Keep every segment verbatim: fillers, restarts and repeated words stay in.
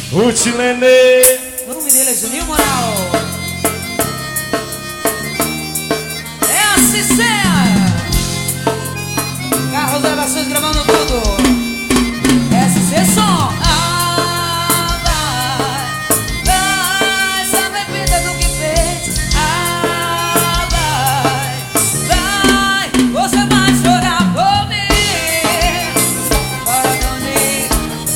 Rutilene. O nome dele é Juninho Moral. É a Cicéia. Carros Gravações gravando tudo. S C Som. Ah, vai, vai, essa bebida do que fez. Ah, vai, vai, você vai chorar por mim. Bora, Doni.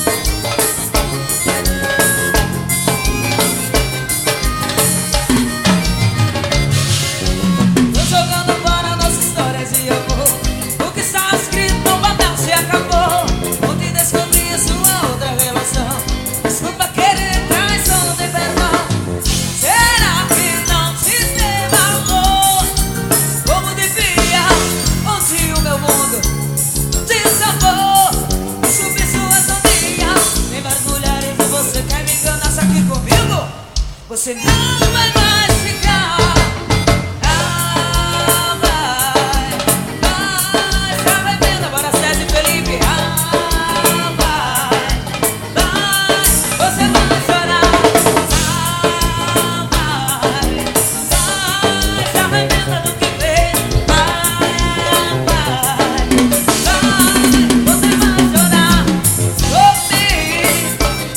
Tô jogando fora nossas histórias de amor. O que está escrito no papel se acabou. Ontem descobri sua outra relação. Desculpa querer traição, não tem perdão. Será que não te dei valor como devia? Onde o meu mundo desabou. Subi suas ondinhas. Tem várias mulheres e você quer me enganar. Só que comigo você não vai mais ficar. Ah, vai, vai, tá bebendo agora César e Felipe. Ah, vai, vai, você vai chorar. Ah, vai, vai, tá bebendo do que fez. Ah, vai, vai, você vai chorar por mim.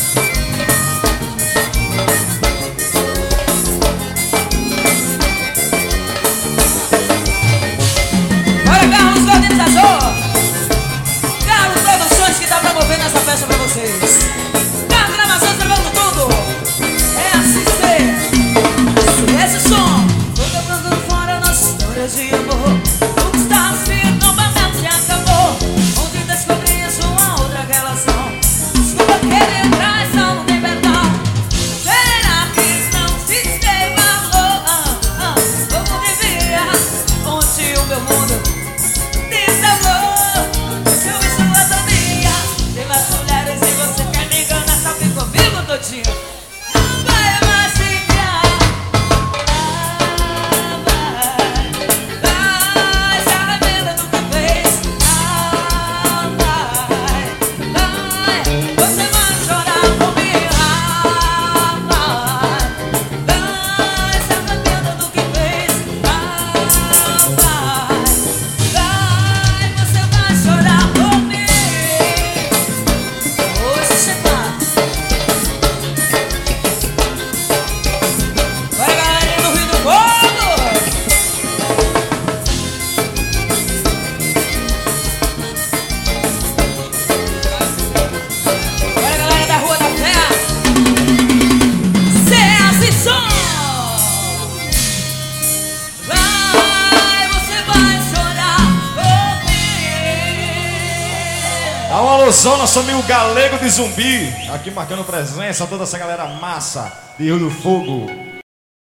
Bora, Carlos, organizador. Carlos Produções que tá promovendo essa festa pra vocês. Carlos Gravações gravando tudo. É assim ser. Esse som. Tô tocando fora nossa história de amor. O que está escrito no papel se acabou. Ontem descobri sua outra relação. Desculpa querer traição, não tem perdão. Será que não se tem valor? Ah, ah, como devia? Onde o meu mundo desabou. Eu vi suas amigas. Tem mais mulheres e você quer me enganar. Só que comigo, todinho não vai mais ficar. Ah, vai, vai, se arrependa do que fez. Ah, vai, vai, você vai chorar por mim. Ah, vai, vai, se arrependa do que fez. Ah, vai, vai, você vai chorar por mim. Hoje você tá. Bora, galerinha do Rio do Fogo. Bora, galera da Rua da Fé. César e Som. Vai, você vai chorar por mim. Dá uma alusão, nosso amigo Galego de Zumbi. Aqui marcando presença, toda essa galera massa de Rio do Fogo.